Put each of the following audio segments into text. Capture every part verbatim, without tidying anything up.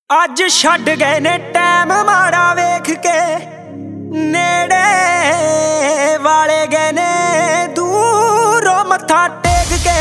ਅੱਜ ਛੱਡ ਗਏ ਨੇ ਟਾਈਮ ਮਾੜਾ ਵੇਖ ਕੇ, ਨੇੜੇ ਵਾਲੇ ਗਏ ਨੇ ਦੂਰੋਂ ਮੱਥਾ ਟੇਕ ਕੇ।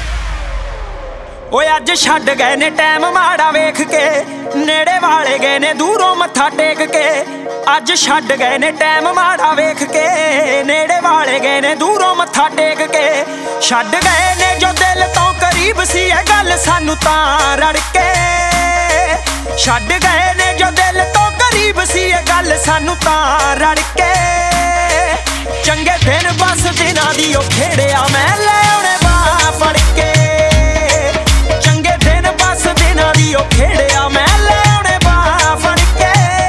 ਓਏ ਅੱਜ ਛੱਡ ਗਏ ਨੇ ਟਾਈਮ ਮਾੜਾ ਵੇਖ ਕੇ, ਨੇੜੇ ਵਾਲੇ ਗਏ ਨੇ ਦੂਰੋਂ ਮੱਥਾ ਟੇਕ ਕੇ। ਅੱਜ ਛੱਡ ਗਏ ਨੇ ਟਾਈਮ ਮਾੜਾ ਵੇਖ ਕੇ, ਨੇੜੇ ਵਾਲੇ ਗਏ ਨੇ ਦੂਰੋਂ ਮੱਥਾ ਟੇਕ ਕੇ। ਛੱਡ ਗਏ ਨੇ ਜੋ ਦਿਲ ਤੋਂ ਕਰੀਬ ਸੀ ਇਹ ਗੱਲ ਸਾਨੂੰ ਤਾਂ ਰੜ ਕੇ। ਛੱਡ ਗਏ ਨੇ ਜੋ ਦਿਲ ਤੋਂ ਕਰੀਬ ਸੀ ਇਹ ਗੱਲ ਸਾਨੂੰ ਤਾਂ ਰੜ ਕੇ। ਚੰਗੇ ਦਿਨ ਬਸ ਦਿਨਾਂ ਦੀ ਉਹ ਖੇੜਿਆ ਮੈਂ ਲੈ ਆਉਣੇ ਬਾਹ ਫੜ ਕੇ। ਚੰਗੇ ਦਿਨ ਬਸ ਦਿਨਾਂ ਦੀ ਉਹ ਖੇੜਿਆ ਮੈਂ ਲੈ ਆਉਣੇ ਬਾਹ ਫੜ ਕੇ।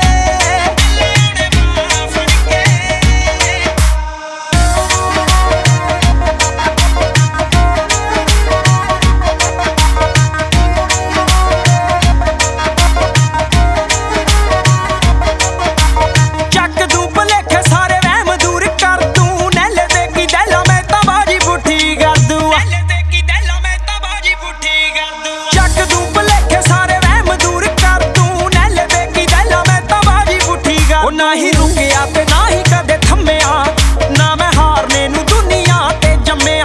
ਨਾ ਹੀ ਰੁਕਿਆ ਤੇ ਨਾ ਹੀ ਕਦੇ ਥੰਮਿਆ, ਨਾ ਮੈਂ ਹਾਰਨੇ ਨੂੰ ਦੁਨੀਆ ਤੇ ਜੰਮਿਆ।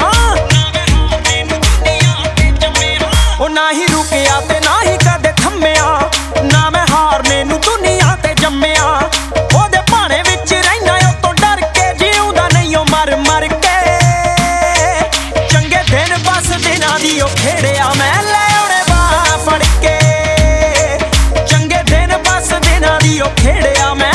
ਉਹ ਨਾ ਹੀ ਰੁਕਿਆ ਤੇ ਨਾ ਹੀ ਕਦੇ ਥੰਮਿਆ, ਨਾ ਮੈਂ ਹਾਰਨੇ ਨੂੰ ਦੁਨੀਆ ਤੇ ਜੰਮਿਆ। ਉਹਦੇ ਭਾਣੇ ਵਿੱਚ ਰਹਿਣਾ ਉਹ ਤੋਂ ਡਰ ਕੇ, ਜਿਉਂਦਾ ਨਹੀਂ ਉਹ ਮਰ ਮਰ ਕੇ। ਚੰਗੇ ਦਿਨ ਬਸ ਦਿਨਾਂ ਦੀ ਉਹ ਖੇੜਿਆ ਮੈਂ ਲੈ ਆਉਣੇ ਬਾਹ ਫੜ ਕੇ। ਚੰਗੇ ਦਿਨ ਬਸ ਦਿਨਾਂ ਦੀ ਉਹ ਖੇੜਿਆ ਮੈਂ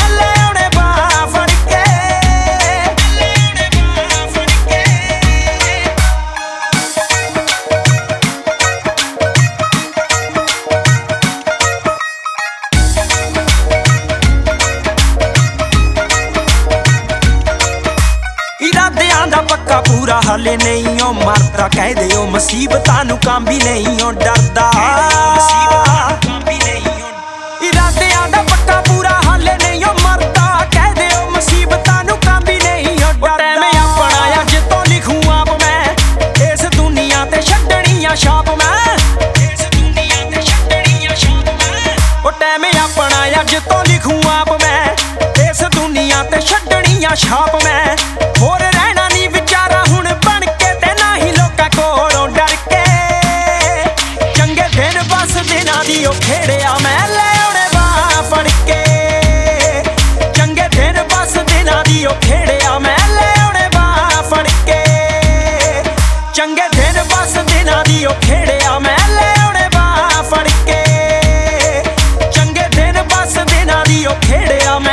ਪੱਕਾ ਪੂਰਾ ਹਾਲੇ ਨਹੀਂ ਉਹ ਮਰਦਾ, ਕਹਿ ਦਿਓ ਮੁਸੀਬਤਾਂ ਨੂੰ ਕਾਂਬੀ ਨਹੀਂ ਉਹ ਡਰਦਾ। ਇਰਾਦਿਆਂ ਦਾ ਪੱਕਾ ਪੂਰਾ ਹਾਲੇ ਨਹੀਂ ਉਹ ਮਰਦਾ, ਕਹਿ ਦਿਓ ਮੁਸੀਬਤਾਂ ਨੂੰ ਕਾਂਬੀ ਨਹੀਂ ਉਹ ਡਰਦਾ। ਮੈਂ ਆਪਣਾ ਅੱਜ ਤੋਂ ਲਿਖੂੰ ਆਪ ਮੈਂ, ਇਸ ਦੁਨੀਆ ਤੇ ਛੱਡਣੀਆਂ ਛਾਪ ਮੈਂ। ਉਹ ਟਾਈਮ ਆਪਣਾ ਅੱਜ ਤੋਂ ਲਿਖੂੰ ਆਪ ਮੈਂ, ਇਸ ਦੁਨੀਆ ਤੇ ਛੱਡਣੀਆਂ ਛਾਪ ਮੈਂ। ਹੋਰ ਰਹਿਣਾ ਨਹੀਂ ਵਿਚਾਰਾ ਹੁਣ ਬਣ ਕੇ ਤੇ ਨਾ ਹੀ ਲੋਕਾਂ ਕੋਲੋਂ ਡਰ ਕੇ। ਚੰਗੇ ਦਿਨ ਬਸ ਦਿਨਾਂ ਦੀ ਉਹ ਖੇੜਿਆ ਮੈਂ ਲੈ ਆਉਣੇ ਬਾਹ ਫੜ ਕੇ। ਚੰਗੇ ਦਿਨ ਬਸ ਦਿਨਾਂ ਦੀ ਉਹ ਖੇੜਿਆ ਮੈਂ ਲੈ ਆਉਣੇ ਬਾਹ ਫੜ ਕੇ। ਚੰਗੇ ਦਿਨ ਬਸ ਦਿਨਾਂ ਦੀ ਉਹ ਖੇੜਿਆ ਮੈਂ ਲੈ ਆਉਣੇ ਬਾਹ ਫੜ ਕੇ। ਚੰਗੇ ਦਿਨ ਬਸ ਦਿਨਾਂ ਦੀ ਉਹ ਖੇੜਿਆ ਮੈਂ